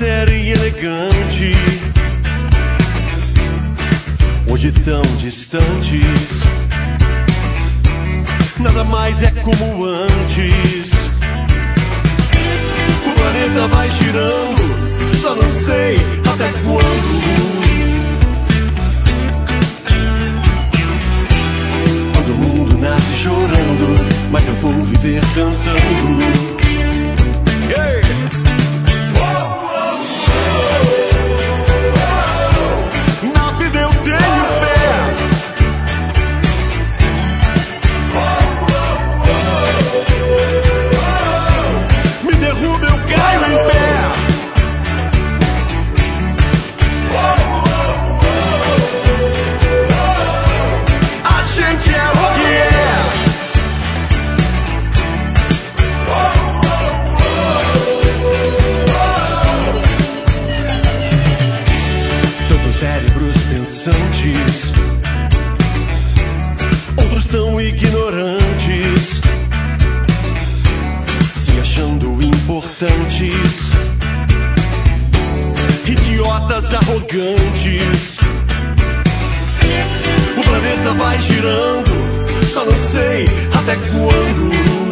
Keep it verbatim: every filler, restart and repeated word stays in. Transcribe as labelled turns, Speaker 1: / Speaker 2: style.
Speaker 1: séria e elegante, hoje tão distantes, nada mais é como antes. O planeta vai girando, só não sei até quando. Todo mundo nasce chorando, mas eu vou viver cantando. Hey! Na vida eu tenho fé. Me derruba, eu caio em pé. A gente é o que é. Tantos cérebros pensantes, outros tão ignorantes, se achando importantes, idiotas arrogantes. O planeta vai girando, só não sei até quando.